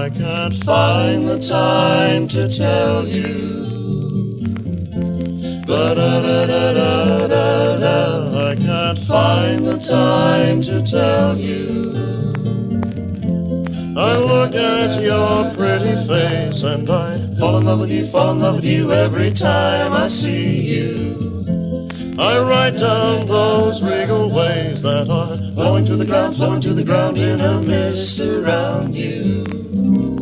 I can't find the time to tell you. Ba-da-da-da-da-da-da, I can't find the time to tell you. I look at your pretty face and I fall in love with you, fall in love with you every time I see you. I write down those regal waves that are flowing to the ground in a mist around you.